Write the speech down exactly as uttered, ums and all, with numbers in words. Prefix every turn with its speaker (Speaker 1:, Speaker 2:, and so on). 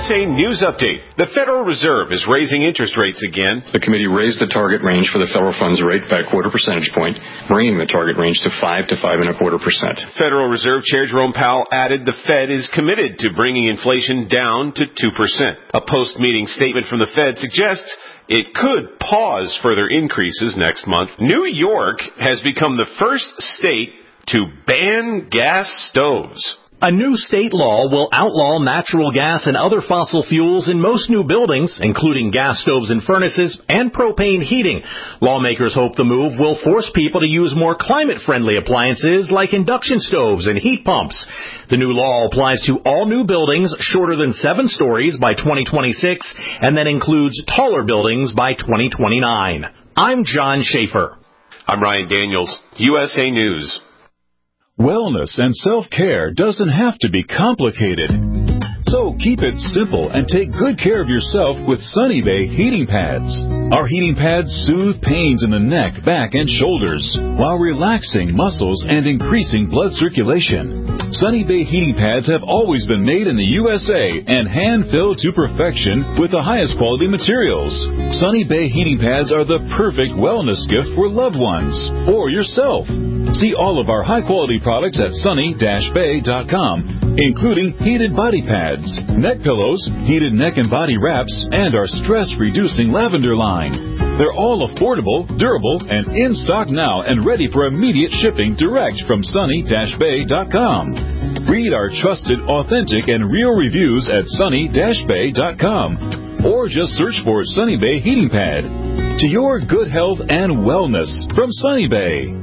Speaker 1: A News Update. The Federal Reserve is raising interest rates again.
Speaker 2: The committee raised the target range for the federal funds rate by a quarter percentage point, bringing the target range to five to five and a quarter percent.
Speaker 1: Federal Reserve Chair Jerome Powell added the Fed is committed to bringing inflation down to two percent. A post-meeting statement from the Fed suggests it could pause further increases next month. New York has become the first state to ban gas stoves.
Speaker 3: A new state law will outlaw natural gas and other fossil fuels in most new buildings, including gas stoves and furnaces and propane heating. Lawmakers hope the move will force people to use more climate-friendly appliances like induction stoves and heat pumps. The new law applies to all new buildings shorter than seven stories by twenty twenty-six and then includes taller buildings by twenty twenty-nine. I'm John Schaefer.
Speaker 1: I'm Ryan Daniels, U S A News.
Speaker 4: Wellness and self-care doesn't have to be complicated. So keep it simple and take good care of yourself with Sunny Bay heating pads. Our heating pads soothe pains in the neck, back, and shoulders while relaxing muscles and increasing blood circulation. Sunny Bay heating pads have always been made in the U S A and hand-filled to perfection with the highest quality materials. Sunny Bay heating pads are the perfect wellness gift for loved ones or yourself. See all of our high-quality products at sunny dash bay dot com, including heated body pads, neck pillows, heated neck and body wraps, and our stress-reducing lavender line. They're all affordable, durable, and in stock now and ready for immediate shipping direct from sunny dash bay dot com. Read our trusted, authentic, and real reviews at sunny dash bay dot com, or just search for Sunny Bay Heating Pad. To your good health and wellness from Sunny Bay.